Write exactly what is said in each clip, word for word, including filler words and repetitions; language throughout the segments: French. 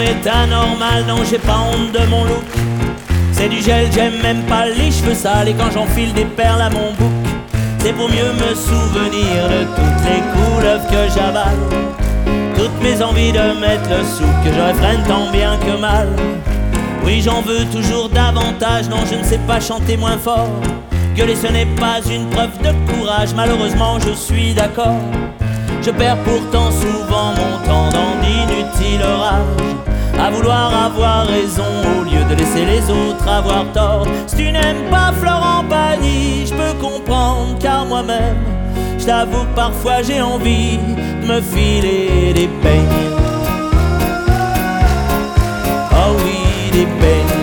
est anormal, non j'ai pas honte de mon look. C'est du gel, j'aime même pas les cheveux sales. Et quand j'enfile des perles à mon bouc, c'est pour mieux me souvenir de toutes les couleuvres que j'avale. Toutes mes envies de mettre le souk que je réfrène tant bien que mal. Oui, j'en veux toujours davantage, non je ne sais pas chanter moins fort. Gueuler ce n'est pas une preuve de courage, malheureusement je suis d'accord. Je perds pourtant souvent mon temps dans d'inutiles orages, à vouloir avoir raison au lieu de laisser les autres avoir tort. Si tu n'aimes pas Florent Pagny, je peux comprendre, car moi-même, je t'avoue que parfois j'ai envie de me filer des peignes. Oh oui, des peignes.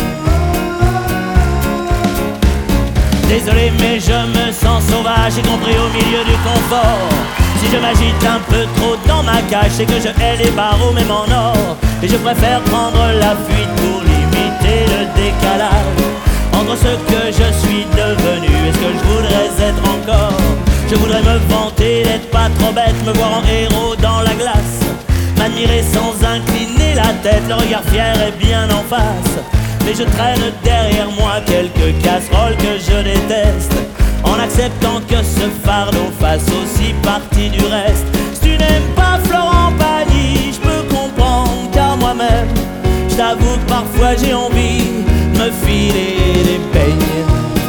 Désolé mais je me sens sauvage, y compris au milieu du confort. Si je m'agite un peu trop dans ma cage, c'est que je hais les barreaux même en or. Et je préfère prendre la fuite pour limiter le décalage entre ce que je suis devenu et ce que je voudrais être encore. Je voudrais me vanter d'être pas trop bête, me voir en héros dans la glace, m'admirer sans incliner la tête, le regard fier et bien en face. Mais je traîne derrière moi quelques casseroles que je déteste, en acceptant que ce fardeau fasse aussi partie du reste. Si tu n'aimes pas Florent Pagny, je peux comprendre, car moi-même, je t'avoue que parfois j'ai envie de me filer des peignes.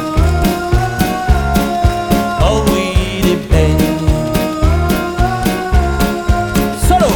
Oh oui, des peignes. Solo.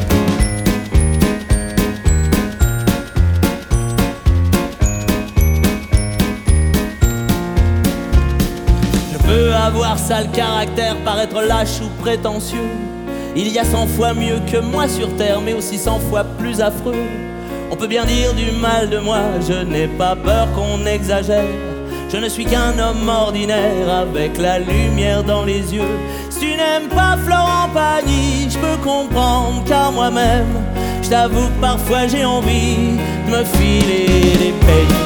Avoir sale caractère, paraître lâche ou prétentieux. Il y a cent fois mieux que moi sur terre, mais aussi cent fois plus affreux. On peut bien dire du mal de moi, je n'ai pas peur qu'on exagère. Je ne suis qu'un homme ordinaire avec la lumière dans les yeux. Si tu n'aimes pas Florent Pagny, je peux comprendre, car moi-même, je t'avoue que parfois j'ai envie de me filer des peignes.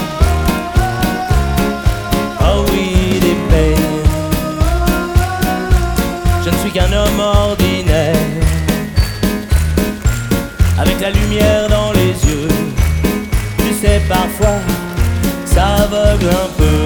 Oh oui, des peignes. Je ne suis qu'un homme ordinaire avec la lumière dans les yeux. Tu sais, parfois ça aveugle un peu.